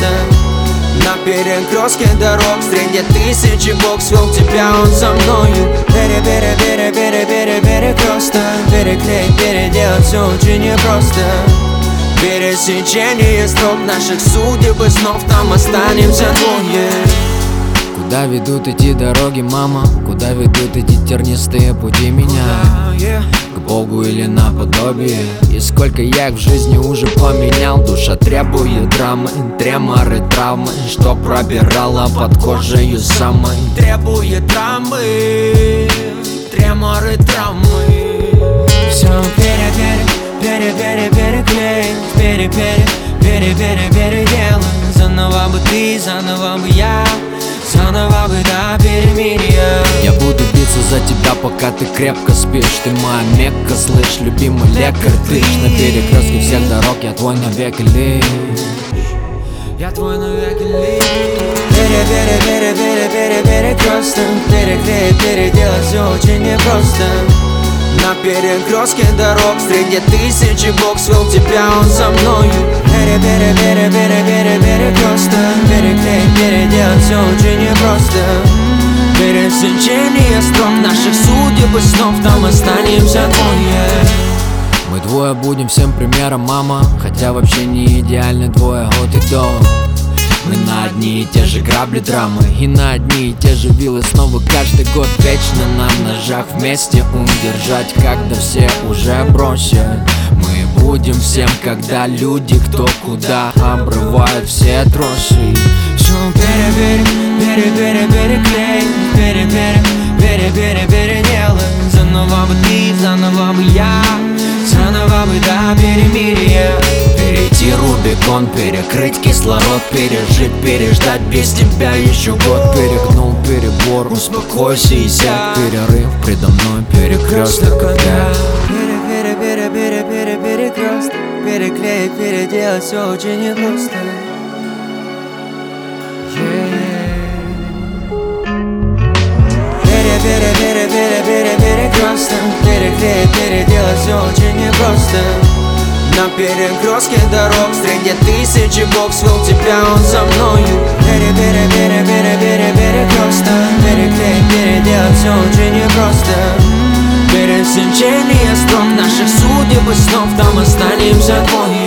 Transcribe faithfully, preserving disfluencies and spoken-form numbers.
непросто. На перекрестке дорог среди тысячи бог свел тебя, он за мною. Пере, пере, пере, пере, пере, перекресток. Переклеить, переделать все очень непросто. Пересечение строк наших судеб и снов, там останемся двое. Куда ведут эти дороги, мама? Куда ведут эти тернистые пути меня? К Богу или наподобие? И сколько я их в жизни уже поменял. Душа требует драмы, треморы, травмы, что пробирала под кожей самой. Требует драмы, треморы, травмы. Все пере, пере, пере, пере, переклеить. Пере, пере, пере, пере, переделать. Заново бы ты, заново бы я, заново бы до перемирия. Я буду биться за тебя, пока ты крепко спишь. Ты моя Мекка, слышь, любимый лекарь. Ты ж на перекрестке всех дорог, я твой навеки лишь. Я твой навеки лишь. Пере, пере, пере, пере, пере, перекресток. Переклеить, переделать все очень непросто. На перекрестке дорог среди тысячи бог свел тебя, он за мною. Пере, пере, пере, пере, пере, перекресток. Переклеить, переделать все очень непросто. Пересечение строк наших судеб и снов, там останемся двое. Мы двое будем всем примером, мама. Хотя вообще не идеальны двое от и до. Мы на одни и те же грабли драмы и на одни и те же вилы снова каждый год. Вечно на ножах вместе удержать, когда все уже бросят. Мы будем всем, когда люди кто куда обрывают все тросы. Все пере, пере, пере, пере, переклеить. Пере, пере, пере, пере, переделать. Заново бы ты, заново бы я, заново бы до перемирия. Перейти Рубикон, перекрыть кислород, пережить, переждать без тебя еще год. Перегнул перебор, успокойся и сядь. Перерыв предо мной, перекресток опять. Пере, пере, пере, пере, пере, перекресток. Переклеить, переделать все очень непросто. Пере, пере, пере, пере, пере, перекресток. Переклеить, переделать все очень непросто. На перекрестке дорог среди тысячи бог свел тебя, он за мною. Пере, пере, пере, пере, пере, перекресток. Переклеить, переделать все очень непросто. Пересечение строк наших судеб и снов, там останемся двое.